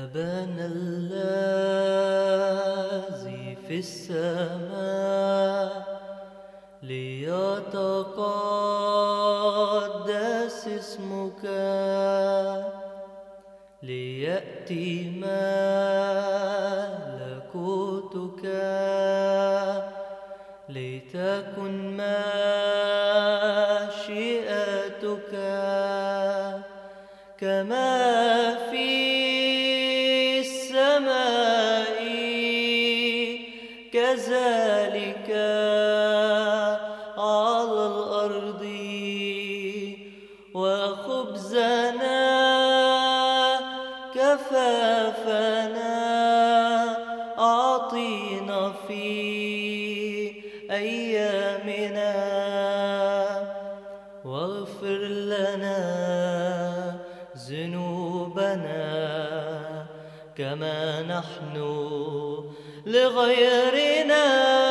أبانا الذي في السماء ليتقدس اسمك، ليأتي ملكوتك، لتكن مشيئتك كما في السماء كذلك على الأرض. وخبزنا كفافنا أعطينا في أيامنا، واغفر لنا ذنوبنا كما نحن لغيرنا،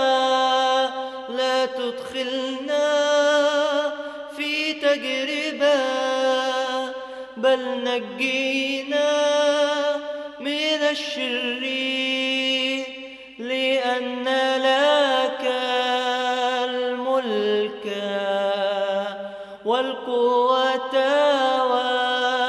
لا تدخلنا في تجربة بل نجينا من الشرير، لأن لك الملك والقوة